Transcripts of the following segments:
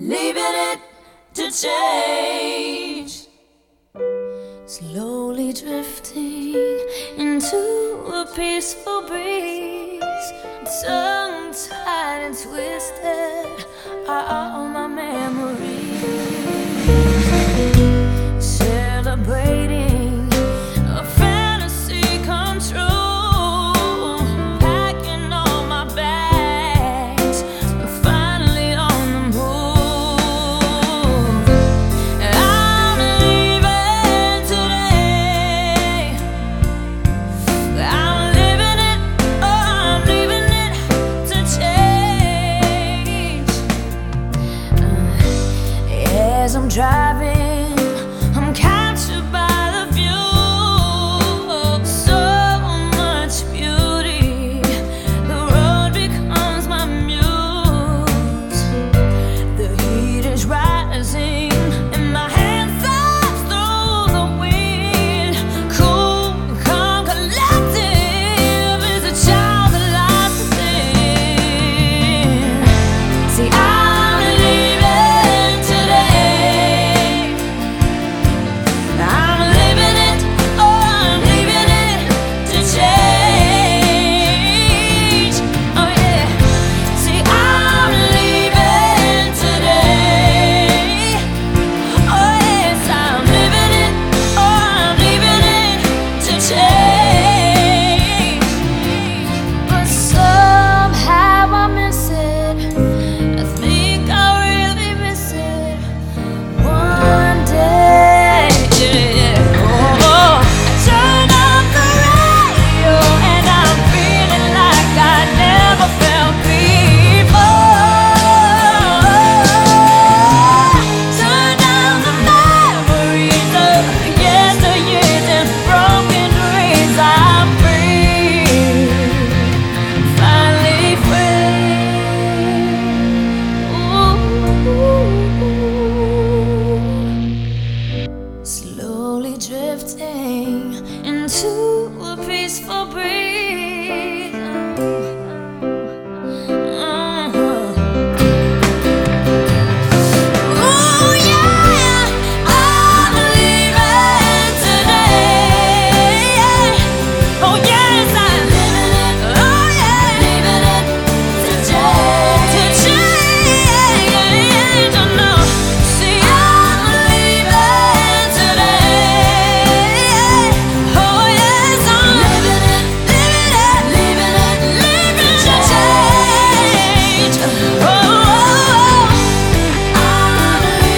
leaving it to change. Slowly drifting into a peaceful breeze, tongue-tied and twisted are all my memories. Celebrating a fantasy come true, packing all my bags, finally on the move. I'm leaving today. I'm living it, oh, I'm leaving it to change. As I'm driving, I'm captured by the view of so much beauty. The road becomes my muse. The heat is rising and my hands up through the wind. Cool, calm, collective is a child that lies within. See, I'm leaving today. I'm living it, oh, I'm leaving it to change. Oh yeah. See, I'm leaving today. Oh yes, I'm living it, oh, I'm leaving it to change. But somehow I miss it. I think I really miss it. One day, yeah. Oh, I turn up the radio and I'm feeling like I never felt before. Turn down the memories of yesteryears and broken dreams. I'm free, finally free. Ooh. Slowly drifting into a peaceful breeze. Ooh, yeah, I'm leaving today. Oh yes, I'm living it. Oh yeah, leaving it to change. To change. Oh no, see, I'm leaving today. Oh yes, I'm living it, leaving it to change. Oh, I'm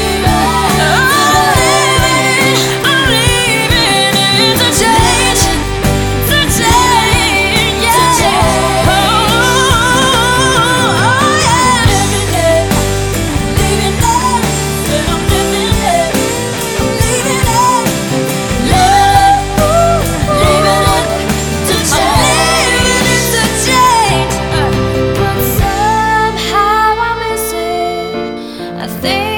leaving it to change, yeah. Oh yeah, living it, leaving it, but I'm living it, leaving it to change. But somehow I miss it. I think